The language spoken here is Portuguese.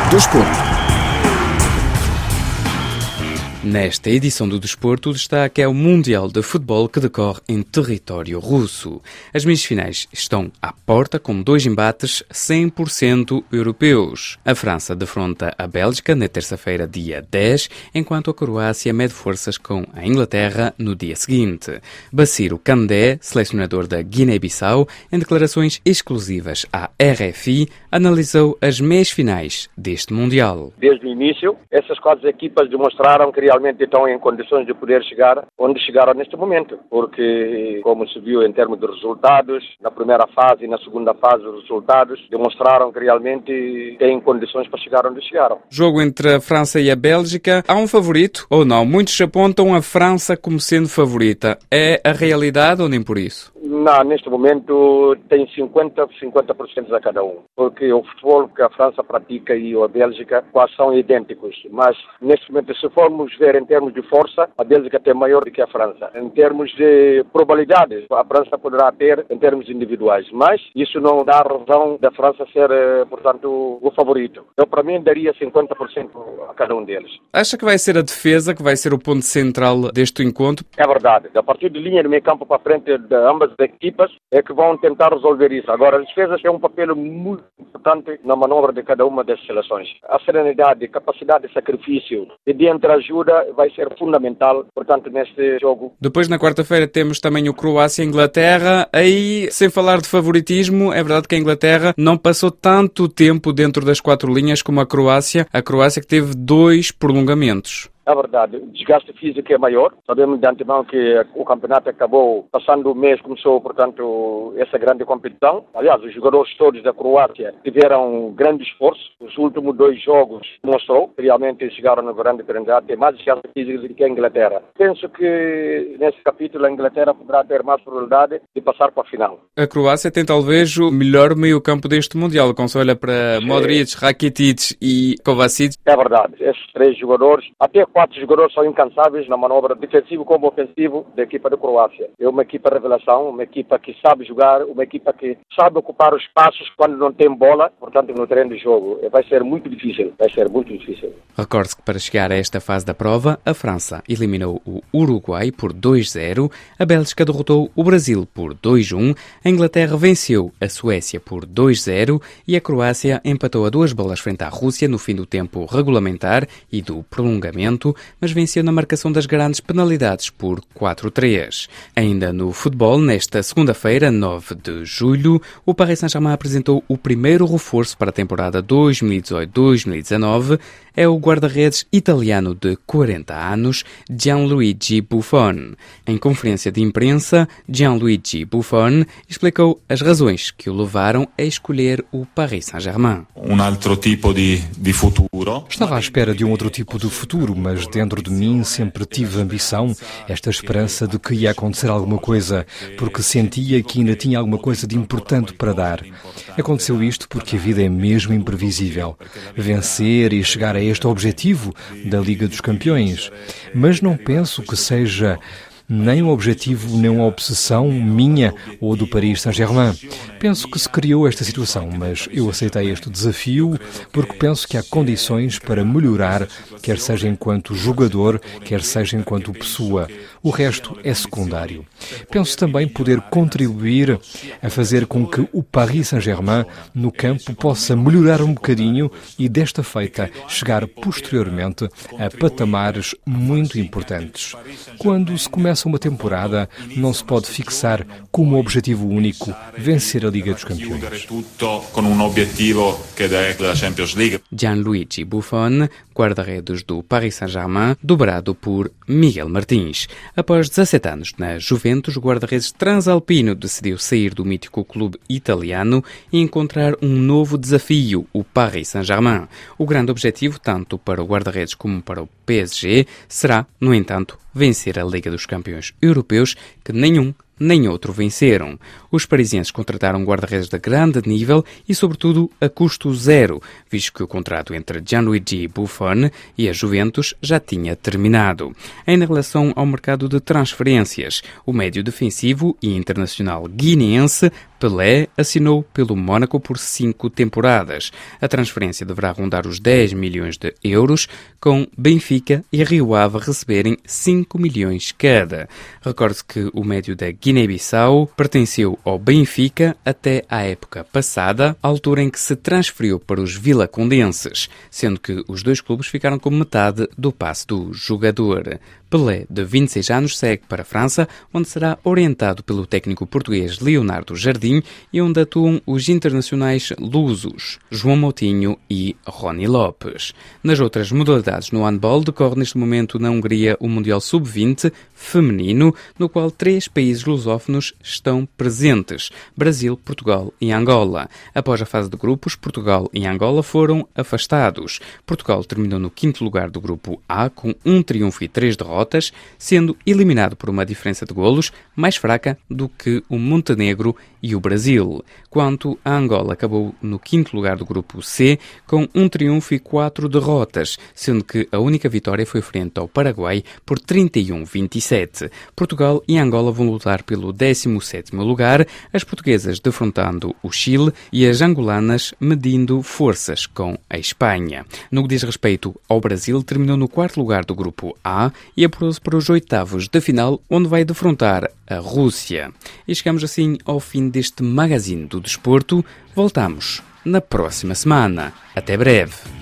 do Desporto. Nesta edição do Desporto, o destaque é o Mundial de Futebol que decorre em território russo. As meias-finais estão à porta com 2 embates 100% europeus. A França defronta a Bélgica na terça-feira, dia 10, enquanto a Croácia mede forças com a Inglaterra no dia seguinte. Bassirou Kandé, selecionador da Guiné-Bissau, em declarações exclusivas à RFI, analisou as meias-finais deste Mundial. Desde o início, essas 4 equipas demonstraram que realmente estão em condições de poder chegar onde chegaram neste momento, porque, como se viu em termos de resultados, na primeira fase e na segunda fase os resultados demonstraram que realmente têm condições para chegar onde chegaram. Jogo entre a França e a Bélgica, há um favorito ou não? Muitos apontam a França como sendo favorita. É a realidade ou nem por isso? Não, neste momento tem 50% a cada um, porque o futebol que a França pratica e a Bélgica quase são idênticos, mas neste momento, se formos ver em termos de força, a Bélgica tem maior do que a França. Em termos de probabilidades, a França poderá ter em termos individuais, mas isso não dá razão da França ser, portanto, o favorito. Eu, para mim, daria 50% a cada um deles. Acha que vai ser a defesa que vai ser o ponto central deste encontro? É verdade. A partir de linha de meio campo para frente de ambas as equipas é que vão tentar resolver isso. Agora, as defesas têm um papel muito importante na manobra de cada uma das seleções. A serenidade, a capacidade de sacrifício e de entreajuda vai ser fundamental, portanto, neste jogo. Depois, na quarta-feira, temos também o Croácia e Inglaterra. Aí, sem falar de favoritismo, é verdade que a Inglaterra não passou tanto tempo dentro das 4 linhas como a Croácia que teve 2 prolongamentos. É verdade, o desgaste físico é maior. Sabemos de antemão que o campeonato acabou passando o mês, começou, portanto, essa grande competição. Aliás, os jogadores todos da Croácia tiveram grande esforço. Os últimos 2 jogos mostrou que realmente chegaram no grande treinador, tem mais desgaste físico do que a Inglaterra. Penso que nesse capítulo a Inglaterra poderá ter mais probabilidade de passar para a final. A Croácia tem talvez o melhor meio-campo deste Mundial, quando se olha para Modric, Rakitic e Kovacic. É verdade, esses 3 jogadores, até 4 jogadores são incansáveis na manobra defensivo como ofensivo da equipa da Croácia. É uma equipa revelação, uma equipa que sabe jogar, uma equipa que sabe ocupar os espaços quando não tem bola, portanto, no terreno de jogo. Vai ser muito difícil, Recorde-se que para chegar a esta fase da prova, a França eliminou o Uruguai por 2-0, a Bélgica derrotou o Brasil por 2-1, a Inglaterra venceu a Suécia por 2-0 e a Croácia empatou a 2 bolas frente à Rússia no fim do tempo regulamentar e do prolongamento, mas venceu na marcação das grandes penalidades por 4-3. Ainda no futebol, nesta segunda-feira, 9 de julho, o Paris Saint-Germain apresentou o primeiro reforço para a temporada 2018-2019. É o guarda-redes italiano de 40 anos, Gianluigi Buffon. Em conferência de imprensa, Gianluigi Buffon explicou as razões que o levaram a escolher o Paris Saint-Germain. Estava à espera de um outro tipo de futuro, mas dentro de mim sempre tive ambição, esta esperança de que ia acontecer alguma coisa, porque sentia que ainda tinha alguma coisa de importante para dar. Aconteceu isto porque a vida é mesmo imprevisível. Vencer e chegar a este objetivo da Liga dos Campeões. Mas não penso que seja nem um objetivo, nem uma obsessão minha ou do Paris Saint-Germain. Penso que se criou esta situação, mas eu aceitei este desafio porque penso que há condições para melhorar, quer seja enquanto jogador, quer seja enquanto pessoa. O resto é secundário. Penso também poder contribuir a fazer com que o Paris Saint-Germain no campo possa melhorar um bocadinho e desta feita chegar posteriormente a patamares muito importantes. Quando se começa uma temporada, não se pode fixar como objetivo único vencer a Liga dos Campeões. Gianluigi Buffon, guarda-redes do Paris Saint-Germain, dobrado por Miguel Martins. Após 17 anos na Juventus, o guarda-redes transalpino decidiu sair do mítico clube italiano e encontrar um novo desafio, o Paris Saint-Germain. O grande objetivo, tanto para o guarda-redes como para o PSG, será, no entanto, vencer a Liga dos Campeões Europeus, que nenhum nem outro venceram. Os parisienses contrataram guarda-redes de grande nível e, sobretudo, a custo zero, visto que o contrato entre Gianluigi Buffon e a Juventus já tinha terminado. Em relação ao mercado de transferências, o médio defensivo e internacional guineense Pelé assinou pelo Mónaco por 5 temporadas. A transferência deverá rondar os 10 milhões de euros, com Benfica e Rio Ave receberem 5 milhões cada. Recorde-se que o médio da Guiné-Bissau pertenceu ao Benfica até à época passada, altura em que se transferiu para os vilacondenses, sendo que os dois clubes ficaram com metade do passe do jogador. Pelé, de 26 anos, segue para a França, onde será orientado pelo técnico português Leonardo Jardim e onde atuam os internacionais lusos João Moutinho e Rony Lopes. Nas outras modalidades no handball, decorre neste momento na Hungria o Mundial Sub-20 feminino, no qual 3 países lusófonos estão presentes: Brasil, Portugal e Angola. Após a fase de grupos, Portugal e Angola foram afastados. Portugal terminou no 5º lugar do grupo A, com 1 triunfo e 3 derrotas, sendo eliminado por uma diferença de golos mais fraca do que o Montenegro e o Brasil. Quanto a Angola, acabou no 5º lugar do grupo C, com 1 triunfo e 4 derrotas, sendo que a única vitória foi frente ao Paraguai por 31-27. Portugal e Angola vão lutar pelo 17º lugar, as portuguesas defrontando o Chile e as angolanas medindo forças com a Espanha. No que diz respeito ao Brasil, terminou no 4º lugar do grupo A e apurou-se para os 8º de final, onde vai defrontar a Rússia. E chegamos assim ao fim deste magazine do desporto. Voltamos na próxima semana. Até breve.